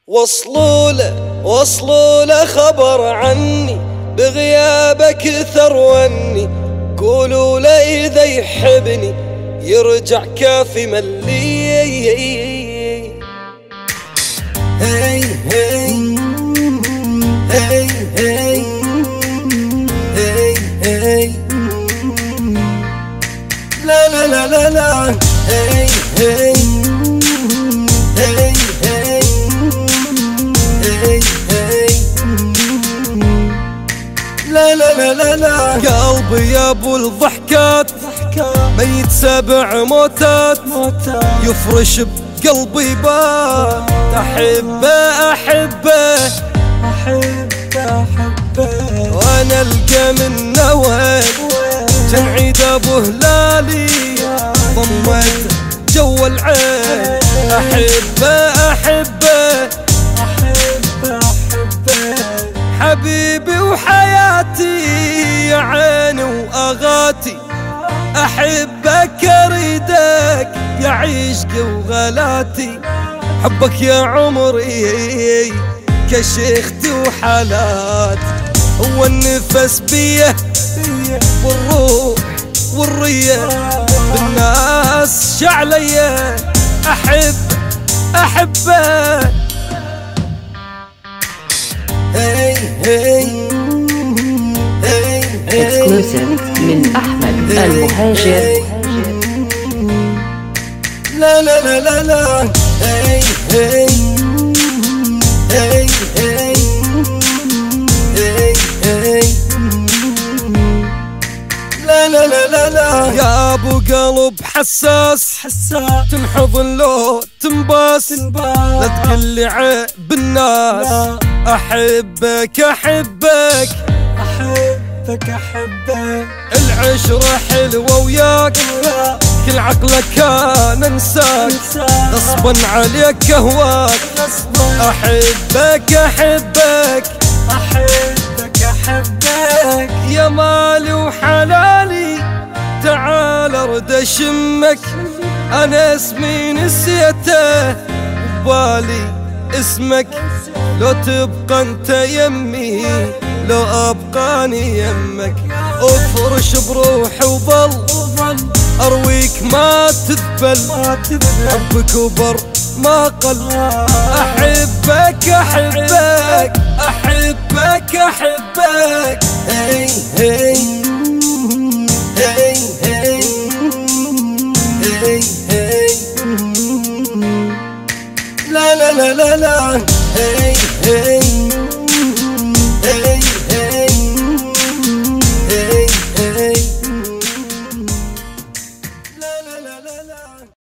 وصلوا له خبر عني بغيابك ثروني. قولوا له إذا يحبني يرجع كافي ملي. هي هي هي هي هي لا لا لا لا لا هي هي هي هي هي لا لا لا لا لا. قلبي يا ابو الضحكات ميت 7 موتات يفرش بقلبي بات. احبه وانا القى منه وين كان عيد ابو هلالي ضميت جو العين. احبه حبيبي وحياتي يا عيني واغاتي. احبك اريدك يا عشقي وغلاتي. حبك يا عمري كشيختي وحالاتي. هو النفس بيه والروح والريه بالناس شعليه. احبه اكسكلوسيف من احمد المهاجر. لا لا لا لا لا هي هي هي هي هي لا لا لا لا لا. يا ابو قلب حساس تنحضن لو تنباس. لا تقلي عيب الناس. احبك العشرة حلوة وياك كل عقلك كان انساك. غصبا عليك اهواك. احبك يا مالي وحلالي. تعال ارد اشمك. انا اسمي نسيته وبالي اسمك. لو تبقى انت يمي لو ابقاني يمك. افرش بروحي وظل ارويك ما تذبل. حبك وبر ما قل. احبك هي هي هي هي هي هي لا لا لا لا لا هي هي هي هي هي هي لا لا لا لا لا.